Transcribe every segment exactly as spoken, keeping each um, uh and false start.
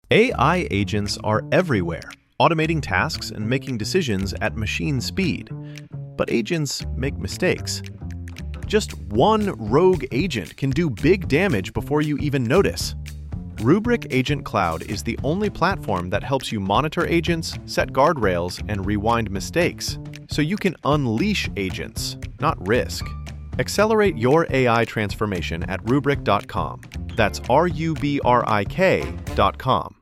A I agents are everywhere, automating tasks and making decisions at machine speed. But agents make mistakes. Just one rogue agent can do big damage before you even notice. Rubrik Agent Cloud is the only platform that helps you monitor agents, set guardrails, and rewind mistakes, so you can unleash agents, not risk. Accelerate your A I transformation at rubrik dot com. That's R U B R I K dot com.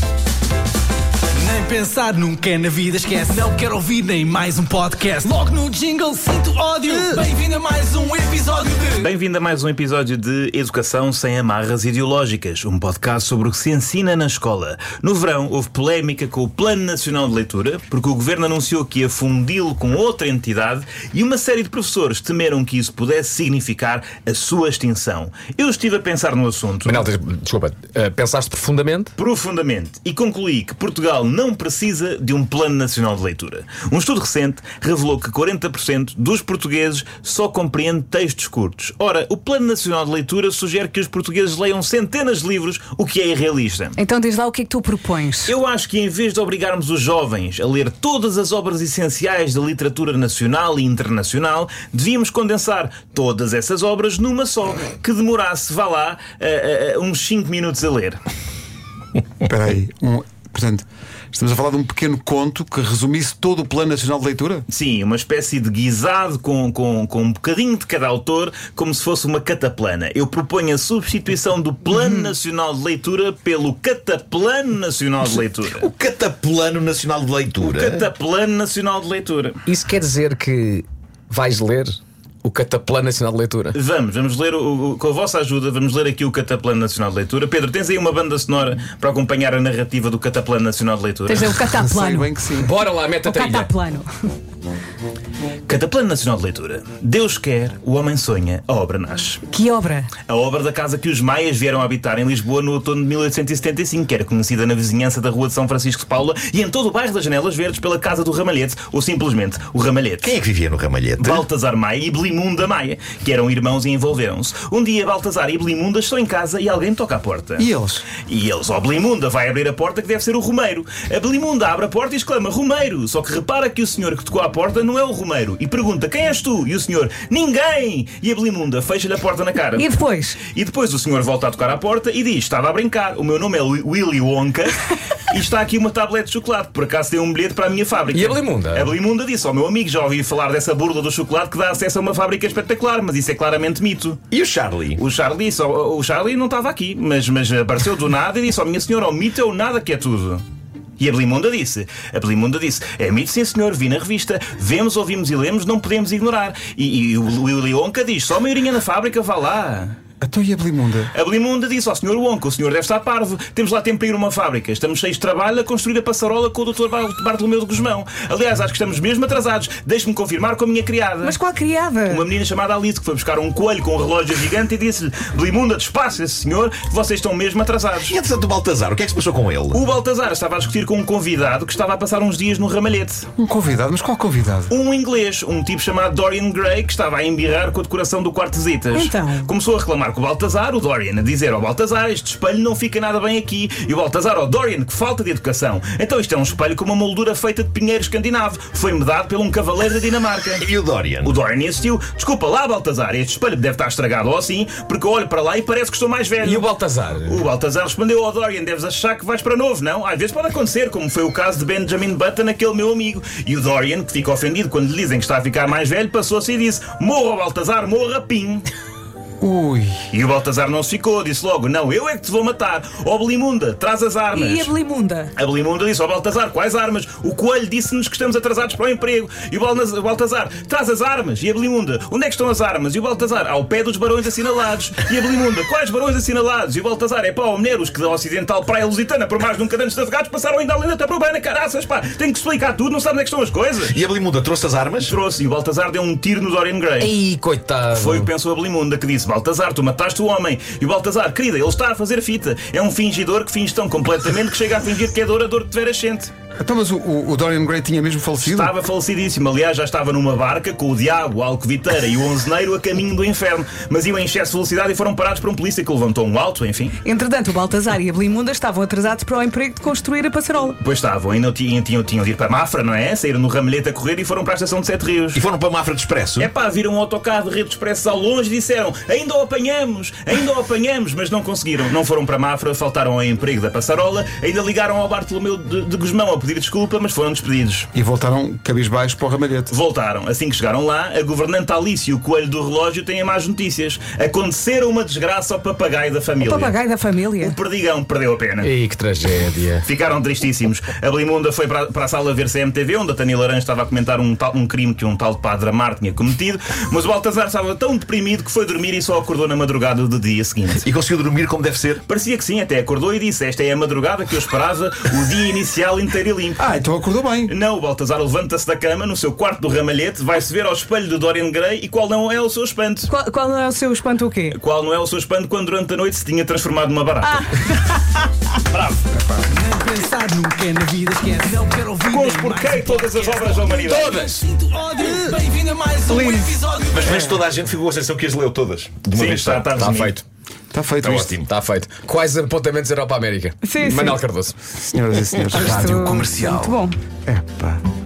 Nem pensar nunca na vida esquece. Não quero ouvir nem mais um podcast. Logo no jingle sinto ódio. Bem-vindo a mais um episódio de... Bem-vindo a mais um episódio de Educação Sem Amarras Ideológicas, um podcast sobre o que se ensina na escola. No verão houve polémica com o Plano Nacional de Leitura, porque o Governo anunciou que ia fundi-lo com outra entidade e uma série de professores temeram que isso pudesse significar a sua extinção. Eu estive a pensar no assunto. Manel, desculpa, uh, pensaste profundamente? Profundamente. E concluí que Portugal não precisa de um Plano Nacional de Leitura. Um estudo recente revelou que quarenta por cento dos portugueses só compreende textos curtos. Ora, o Plano Nacional de Leitura sugere que os portugueses leiam centenas de livros, o que é irrealista. Então diz lá o que é que tu propões. Eu acho que em vez de obrigarmos os jovens a ler todas as obras essenciais da literatura nacional e internacional, devíamos condensar todas essas obras numa só, que demorasse, vá lá, uh, uh, uns cinco minutos a ler. Espera aí, um... Portanto, estamos a falar de um pequeno conto que resumisse todo o Plano Nacional de Leitura? Sim, uma espécie de guisado com, com, com um bocadinho de cada autor, como se fosse uma cataplana. Eu proponho a substituição do Plano Nacional de Leitura pelo Cataplano Nacional de Leitura. O Cataplano Nacional de Leitura? O Cataplano Nacional de Leitura. Isso quer dizer que vais ler o Cataplano Nacional de Leitura? Vamos, vamos ler, o, o, com a vossa ajuda, vamos ler aqui o Cataplano Nacional de Leitura. Pedro, tens aí uma banda sonora para acompanhar a narrativa do Cataplano Nacional de Leitura? Tens aí o Cataplano. Sei bem que sim. Bora lá, mete a O trilha. Cataplano. Cataplano Nacional de Leitura. Deus quer, o homem sonha, a obra nasce. Que obra? A obra da casa que os maias vieram habitar em Lisboa no outono de mil oitocentos e setenta e cinco, que era conhecida na vizinhança da Rua de São Francisco de Paula e em todo o bairro das Janelas Verdes pela Casa do Ramalhete, ou simplesmente o Ramalhete. Quem é que vivia no Ramalhete? Baltazar Maia e Belimunda Maia, que eram irmãos e envolveram-se. Um dia Baltazar e Belimunda estão em casa e alguém toca à porta. E eles? E eles, ó, Belimunda vai abrir a porta, que deve ser o Romeiro. A Belimunda abre a porta e exclama: Romeiro! Só que repara que o senhor que tocou à porta não é o Romeiro. E pergunta: quem és tu? E o senhor: ninguém! E a Belimunda fecha-lhe a porta na cara. E depois? E depois o senhor volta a tocar à porta e diz: estava a brincar, o meu nome é Willy Wonka e está aqui uma tablete de chocolate, por acaso tem um bilhete para a minha fábrica. E a Belimunda? A Belimunda disse: ó, meu amigo, já ouvi falar dessa burla do chocolate que dá acesso a uma fábrica espetacular, mas isso é claramente mito. E o Charlie? O Charlie disse: ó, o Charlie não estava aqui, mas, mas apareceu do nada e disse: ó, minha senhora, o mito é o nada que é tudo. E a Belimunda disse, a Belimunda disse: é mito, sim senhor, vi na revista, vemos, ouvimos e lemos, não podemos ignorar. E, e o Willy Wonka diz: só a maiorinha na fábrica, vá lá. Então e a Belimunda? A Belimunda disse ao senhor Wonka: o senhor deve estar parvo, temos lá tempo para ir a uma fábrica, estamos cheios de trabalho a construir a passarola com o doutor Bartolomeu de Guzmão. Aliás, acho que estamos mesmo atrasados, deixe-me confirmar com a minha criada. Mas qual criada? Uma menina chamada Alice, que foi buscar um coelho com um relógio gigante e disse-lhe: Belimunda, despace esse senhor, vocês estão mesmo atrasados. E entretanto o Baltazar, o que é que se passou com ele? O Baltazar estava a discutir com um convidado que estava a passar uns dias no Ramalhete. Um convidado? Mas qual convidado? Um inglês, um tipo chamado Dorian Gray, que estava a embirrar com a decoração do quarto de visitas. Então? Começou a reclamar com o Baltazar, o Dorian a dizer ao Baltazar: este espelho não fica nada bem aqui. E o Baltazar: ao Dorian, que falta de educação. Então isto é um espelho com uma moldura feita de pinheiro escandinavo. Foi-me dado por um cavaleiro da Dinamarca. E o Dorian? O Dorian insistiu: desculpa lá, Baltazar, este espelho deve estar estragado ou assim, porque eu olho para lá e parece que estou mais velho. E o Baltazar? O Baltazar respondeu ao Dorian: deves achar que vais para novo, não? Às vezes pode acontecer, como foi o caso de Benjamin Button, aquele meu amigo. E o Dorian, que fica ofendido quando lhe dizem que está a ficar mais velho, passou-se e disse: morra, Baltazar, morra, pim. Ui. E o Baltazar não se ficou, disse logo: não, eu é que te vou matar. Ó Belimunda, traz as armas. E a Belimunda? A Belimunda disse: ó Baltazar, quais armas? O coelho disse-nos que estamos atrasados para o emprego. E o Baltazar: traz as armas. E a Belimunda: onde é que estão as armas? E o Baltazar: ao pé dos barões assinalados. E a Belimunda: quais barões assinalados? E o Baltazar: é pá, ó mulher, os que da Ocidental Praia Lusitana por mais de um cadante de gatos passaram ainda além da Taprobana, caraças, pá, tenho que explicar tudo, não sabe onde é que estão as coisas. E a Belimunda trouxe as armas? Trouxe, e o Baltazar deu um tiro no Dorian Gray. Ei, coitado. Foi o que pensou a Belimunda, que disse: Baltazar, tu mataste o homem. E o Baltazar: querida, ele está a fazer fita. É um fingidor que finge tão completamente que chega a fingir que é dourador de veras sente. Então, mas o, o, o Dorian Gray tinha mesmo falecido? Estava falecidíssimo. Aliás, já estava numa barca com o diabo, a alcoviteira e o onzeneiro a caminho do inferno. Mas iam em excesso de velocidade e foram parados por um polícia que levantou um alto, enfim. Entretanto, o Baltazar e a Belimunda estavam atrasados para o emprego de construir a passarola. Pois estavam, ainda tinham, tinham, tinham de ir para Mafra, não é? Saíram no ramelhete a correr e foram para a estação de Sete Rios. E foram para Mafra de Expresso? É pá, viram um autocarro de rede de expresso ao longe e disseram: ainda o apanhamos, ainda o apanhamos, mas não conseguiram. Não foram para Mafra, faltaram ao emprego da passarola, ainda ligaram ao Bartolomeu de, de Gusmão a pedir desculpa, mas foram despedidos. E voltaram cabisbaixos para o ramalhete. Voltaram. Assim que chegaram lá, a governante Alice e o coelho do relógio têm más notícias. Aconteceram uma desgraça ao papagaio da família. O papagaio da família. O perdigão perdeu a pena. Ei, que tragédia. Ficaram tristíssimos. A Belimunda foi para, para a sala ver C M T V, onde a Tânia Laranjo estava a comentar um, tal, um crime que um tal Padre Amar tinha cometido, mas o Baltazar estava tão deprimido que foi dormir e só acordou na madrugada do dia seguinte. E conseguiu dormir como deve ser? Parecia que sim, até acordou e disse: esta é a madrugada que eu esperava, o dia inicial inteiro e limpo. Ah, então acordou bem. Não, o Baltazar levanta-se da cama no seu quarto do ramalhete, vai-se ver ao espelho do Dorian Gray e qual não é o seu espanto? Qual, qual é o seu espanto o quê? Qual não é o seu espanto quando durante a noite se tinha transformado numa barata? Bravo! Pensar nunca na vida esquece. Não quero ouvir Com os nem porquê mais um todas as podcast. obras da humanidade. Todas! Sinto ódio. Bem-vindo a mais um episódio. Mas mas toda a gente ficou com a sensação que as leu todas. De uma Sim, vez está, só. está Está resumido. feito. Está feito Está isto. ótimo. Está feito. Quais apontamentos Europa América? Sim, sim. Manel Cardoso. Senhoras e senhores. Rádio Comercial. Muito bom. Epá.